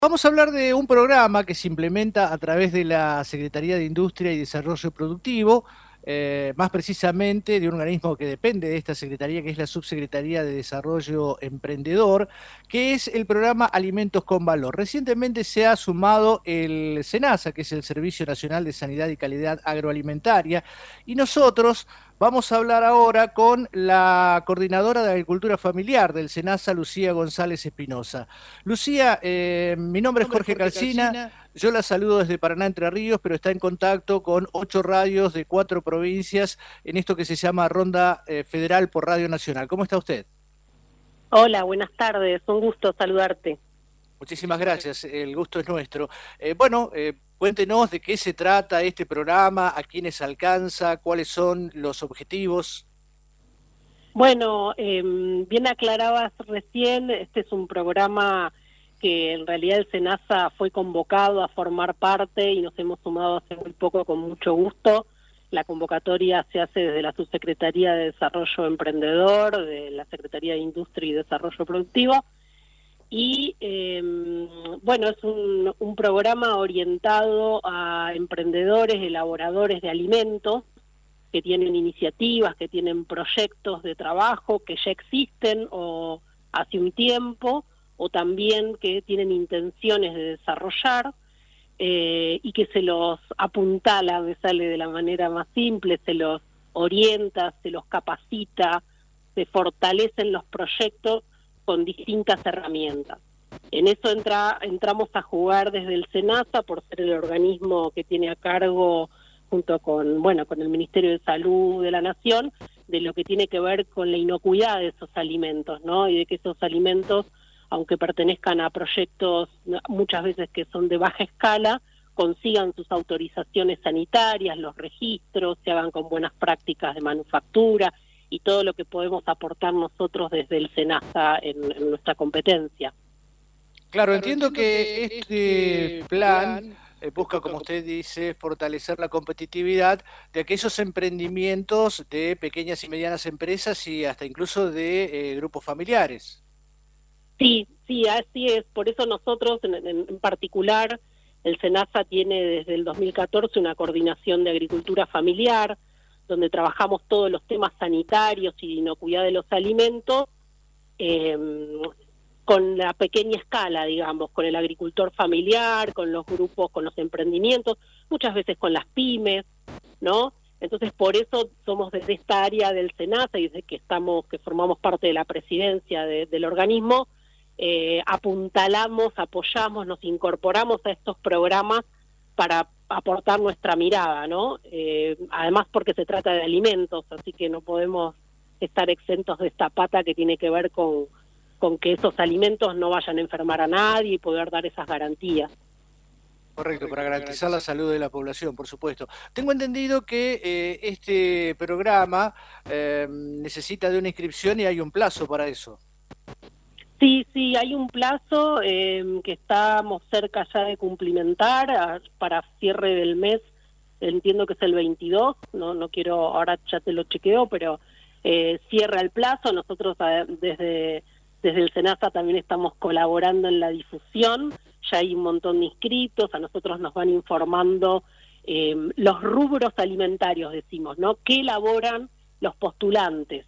Vamos a hablar de un programa que se implementa a través de la Secretaría de Industria y Desarrollo Productivo, más precisamente de un organismo que depende de esta Secretaría, que es la Subsecretaría de Desarrollo Emprendedor, que es el programa Alimentos con Valor. Recientemente se ha sumado el SENASA, que es el Servicio Nacional de Sanidad y Calidad Agroalimentaria, y nosotros vamos a hablar ahora con la coordinadora de Agricultura Familiar del SENASA, Lucía González Espinosa. Lucía, mi nombre es Jorge Calcina, yo la saludo desde Paraná, Entre Ríos, pero está en contacto con 8 radios de 4 provincias en esto que se llama Ronda Federal por Radio Nacional. ¿Cómo está usted? Hola, buenas tardes, un gusto saludarte. Muchísimas gracias, el gusto es nuestro. Cuéntenos de qué se trata este programa, a quiénes alcanza, cuáles son los objetivos. Bueno, bien aclarabas recién, este es un programa que en realidad el SENASA fue convocado a formar parte y nos hemos sumado hace muy poco con mucho gusto. La convocatoria se hace desde la Subsecretaría de Desarrollo Emprendedor, de la Secretaría de Industria y Desarrollo Productivo. Y bueno, es un programa orientado a emprendedores, elaboradores de alimentos, que tienen iniciativas, que tienen proyectos de trabajo que ya existen o hace un tiempo, o también que tienen intenciones de desarrollar, y que se los apuntala, me sale de la manera más simple, se los orienta, se los capacita, se fortalecen los proyectos con distintas herramientas. En eso entramos a jugar desde el SENASA por ser el organismo que tiene a cargo, junto con, bueno, con el Ministerio de Salud de la Nación, de lo que tiene que ver con la inocuidad de esos alimentos, ¿no? Y de que esos alimentos, aunque pertenezcan a proyectos muchas veces que son de baja escala, consigan sus autorizaciones sanitarias, los registros, se hagan con buenas prácticas de manufactura y todo lo que podemos aportar nosotros desde el SENASA en nuestra competencia. Claro, entiendo que este plan busca, como usted dice, fortalecer la competitividad de aquellos emprendimientos de pequeñas y medianas empresas y hasta incluso de grupos familiares. Sí, sí, así es. Por eso nosotros, en particular, el SENASA tiene desde el 2014 una coordinación de agricultura familiar, donde trabajamos todos los temas sanitarios y de inocuidad de los alimentos, eh, con la pequeña escala, digamos, con el agricultor familiar, con los grupos, con los emprendimientos, muchas veces con las pymes, ¿no? Entonces, por eso somos desde esta área del SENASA y desde que formamos parte de la presidencia del organismo, apuntalamos, apoyamos, nos incorporamos a estos programas para aportar nuestra mirada, ¿no? Además porque se trata de alimentos, así que no podemos estar exentos de esta pata que tiene que ver con que esos alimentos no vayan a enfermar a nadie y poder dar esas garantías. Correcto, para garantizar la salud de la población, por supuesto. Tengo entendido que este programa necesita de una inscripción y hay un plazo para eso. Sí, sí, hay un plazo que estamos cerca ya de cumplimentar para cierre del mes, entiendo que es el 22, no quiero, ahora ya te lo chequeo, pero cierra el plazo. Nosotros desde el SENASA también estamos colaborando en la difusión, ya hay un montón de inscritos, a nosotros nos van informando los rubros alimentarios, decimos, ¿no? ¿Qué elaboran los postulantes?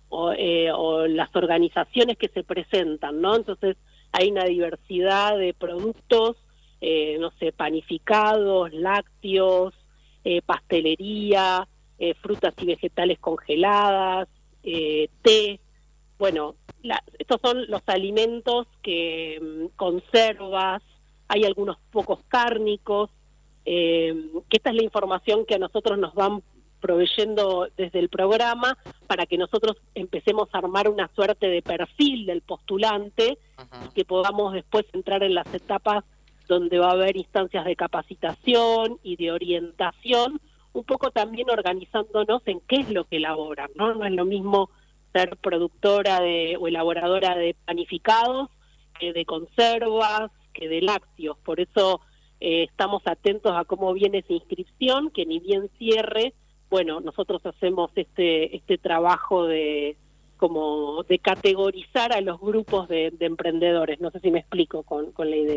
O las organizaciones que se presentan, ¿no? Entonces hay una diversidad de productos, no sé, panificados, lácteos, pastelería, frutas y vegetales congeladas, té. Bueno, estos son los alimentos que conservas, hay algunos pocos cárnicos, que esta es la información que a nosotros nos van proveyendo desde el programa para que nosotros empecemos a armar una suerte de perfil del postulante y que podamos después entrar en las etapas donde va a haber instancias de capacitación y de orientación, un poco también organizándonos en qué es lo que elaboran, ¿no? No es lo mismo ser productora o elaboradora de panificados que de conservas, que de lácteos. Por eso estamos atentos a cómo viene esa inscripción, que ni bien cierre, bueno, nosotros hacemos este trabajo de categorizar a los grupos de emprendedores. No sé si me explico con la idea.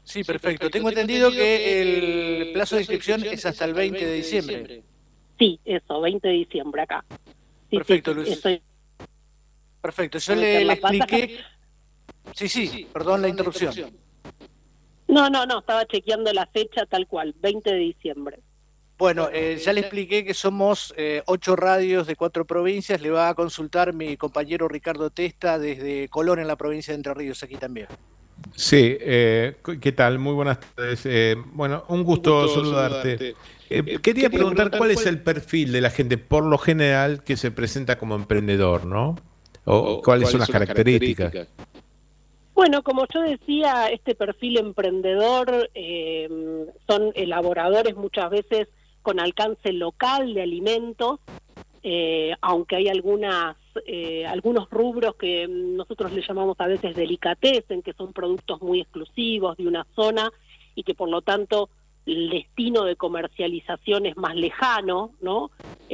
Sí, perfecto. Tengo entendido que el plazo de inscripción es hasta el 20 de diciembre. Sí, eso, 20 de diciembre acá. Sí, sí, Perfecto, Luis. estoy Perfecto. Yo a meter le la pata. expliqué. Sí, sí, perdón la interrupción. No, estaba chequeando la fecha tal cual, 20 de diciembre. Bueno, ya le expliqué que somos 8 radios de 4 provincias. Le va a consultar mi compañero Ricardo Testa desde Colón, en la provincia de Entre Ríos, aquí también. Sí, ¿qué tal? Muy buenas tardes. Bueno, un Un gusto gusto saludarte. saludarte. Quería Quería preguntar preguntar cuál es el perfil de la gente por lo general que se presenta como emprendedor, ¿no? O cuáles son las características. Bueno, como yo decía, este perfil emprendedor son elaboradores muchas veces con alcance local de alimentos, aunque hay algunos rubros que nosotros le llamamos a veces delicatessen, que son productos muy exclusivos de una zona y que por lo tanto el destino de comercialización es más lejano, ¿no?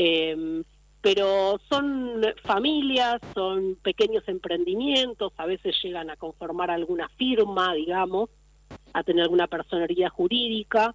Pero son familias, son pequeños emprendimientos, a veces llegan a conformar alguna firma, digamos, a tener alguna personería jurídica,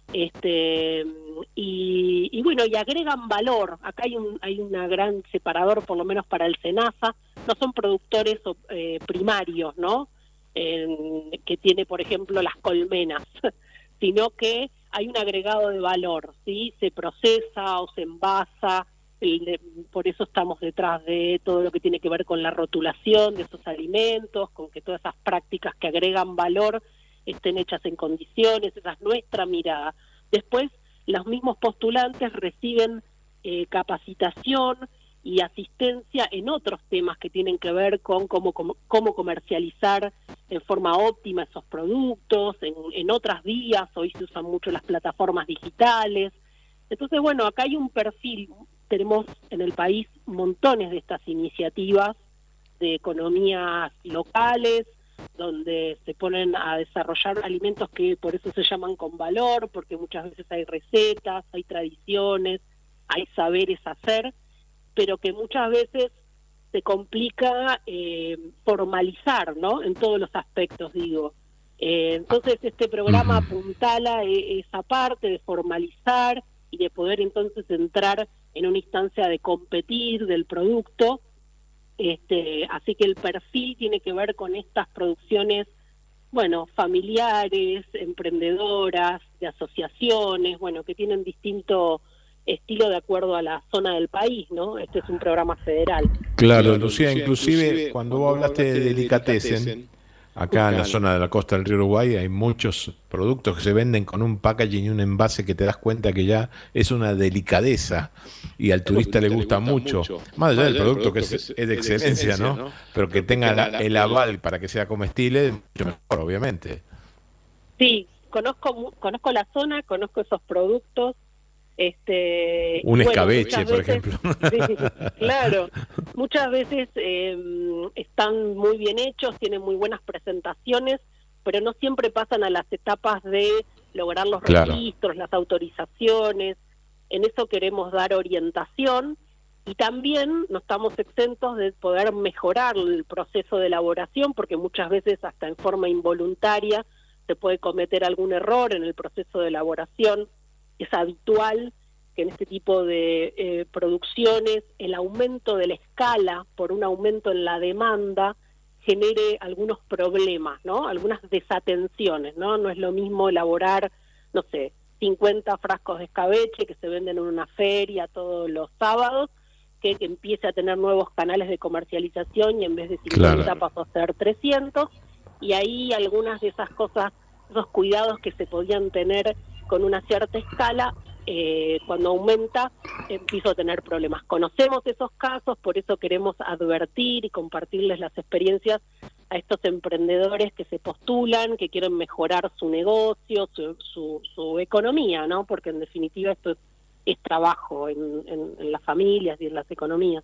y bueno, y agregan valor. Acá hay una gran separador, por lo menos para el SENASA, no son productores primarios, ¿no? Que tiene, por ejemplo, las colmenas, sino que hay un agregado de valor, ¿sí? Se procesa o se envasa, por eso estamos detrás de todo lo que tiene que ver con la rotulación de esos alimentos, con que todas esas prácticas que agregan valor estén hechas en condiciones. Esa es nuestra mirada. Después, los mismos postulantes reciben capacitación y asistencia en otros temas que tienen que ver con cómo comercializar en forma óptima esos productos, en otras vías. Hoy se usan mucho las plataformas digitales. Entonces, bueno, acá hay un perfil. Tenemos en el país montones de estas iniciativas de economías locales, donde se ponen a desarrollar alimentos que por eso se llaman con valor, porque muchas veces hay recetas, hay tradiciones, hay saberes hacer, pero que muchas veces se complica formalizar, ¿no? En todos los aspectos, digo. Entonces este programa apuntala esa parte de formalizar y de poder entonces entrar en una instancia de competir del producto. Así que el perfil tiene que ver con estas producciones, bueno, familiares, emprendedoras, de asociaciones, bueno, que tienen distinto estilo de acuerdo a la zona del país, ¿no? Este es un programa federal. Claro, Lucía, inclusive cuando vos hablaste de delicatessen, acá en la zona de la costa del río Uruguay hay muchos productos que se venden con un packaging y un envase que te das cuenta que ya es una delicadeza y al turista le gusta mucho. Más allá del producto que es de excelencia, ¿no? Pero que tenga el aval para que sea comestible, mucho mejor, obviamente. Sí, conozco la zona, conozco esos productos. Un veces, escabeche, por ejemplo. Sí, claro, muchas veces están muy bien hechos, tienen muy buenas presentaciones, pero no siempre pasan a las etapas de lograr los registros, las autorizaciones. En eso queremos dar orientación y también no estamos exentos de poder mejorar el proceso de elaboración, porque muchas veces hasta en forma involuntaria se puede cometer algún error en el proceso de elaboración. Es habitual que en este tipo de producciones el aumento de la escala por un aumento en la demanda genere algunos problemas, ¿no? Algunas desatenciones, ¿no? No es lo mismo elaborar, no sé, 50 frascos de escabeche que se venden en una feria todos los sábados, que empiece a tener nuevos canales de comercialización y en vez de 50 pasó a ser 300, y ahí algunas de esas cosas, esos cuidados que se podían tener con una cierta escala, cuando aumenta, empiezo a tener problemas. Conocemos esos casos, por eso queremos advertir y compartirles las experiencias a estos emprendedores que se postulan, que quieren mejorar su negocio, su economía, ¿no? Porque en definitiva esto es trabajo en las familias y en las economías.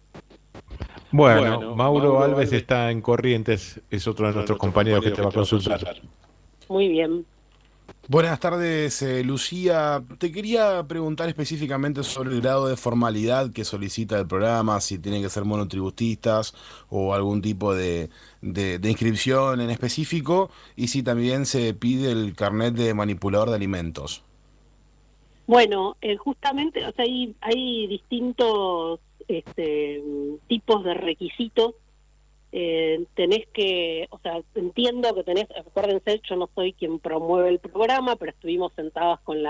Bueno, Mauro Alves está en Corrientes, es otro de nuestros compañeros que te va a consultar. Muy bien. Buenas tardes, Lucía. Te quería preguntar específicamente sobre el grado de formalidad que solicita el programa, si tienen que ser monotributistas o algún tipo de inscripción en específico, y si también se pide el carnet de manipulador de alimentos. Bueno, justamente, o sea, hay distintos tipos de requisitos. Tenés que, o sea, entiendo que tenés, acuérdense, yo no soy quien promueve el programa, pero estuvimos sentadas con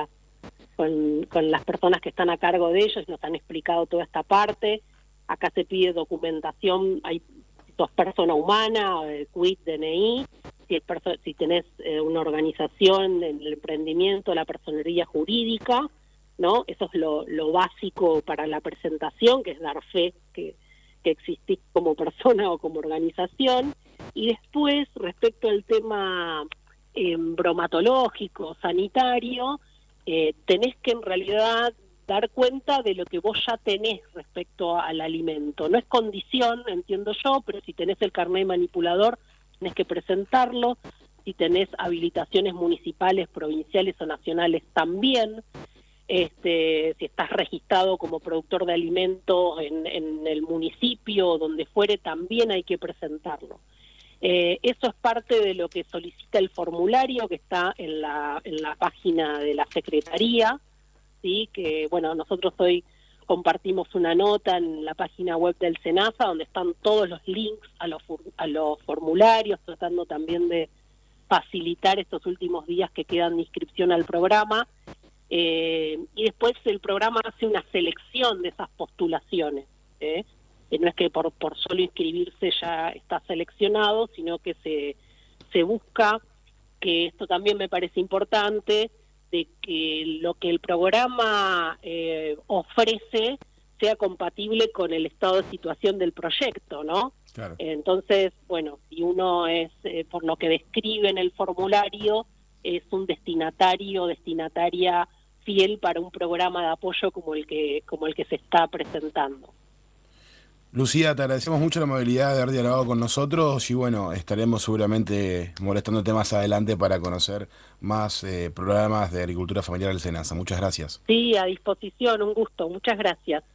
las personas que están a cargo de ellos y nos han explicado toda esta parte. Acá se pide documentación, si sos persona humana, quit, DNI, si tenés una organización en el emprendimiento, la personería jurídica, ¿no? Eso es lo básico para la presentación, que es dar fe que existís como persona o como organización. Y después, respecto al tema bromatológico, sanitario, tenés que en realidad dar cuenta de lo que vos ya tenés respecto al alimento. No es condición, entiendo yo, pero si tenés el carnet manipulador, tenés que presentarlo. Si tenés habilitaciones municipales, provinciales o nacionales, también. Si estás registrado como productor de alimentos en el municipio o donde fuere, también hay que presentarlo. Eso es parte de lo que solicita el formulario que está en la página de la Secretaría, ¿sí? Que bueno, nosotros hoy compartimos una nota en la página web del SENASA donde están todos los links a los formularios, tratando también de facilitar estos últimos días que quedan de inscripción al programa. Y después el programa hace una selección de esas postulaciones, no es que por solo inscribirse ya está seleccionado, sino que se busca, que esto también me parece importante, de que lo que el programa ofrece sea compatible con el estado de situación del proyecto, ¿no? Claro. Entonces, bueno, si uno es, por lo que describe en el formulario, es un destinatario o destinataria fiel para un programa de apoyo como el que se está presentando. Lucía, te agradecemos mucho la amabilidad de haber dialogado con nosotros y bueno, estaremos seguramente molestándote más adelante para conocer más programas de agricultura familiar del SENASA. Muchas gracias. Sí, a disposición, un gusto. Muchas gracias.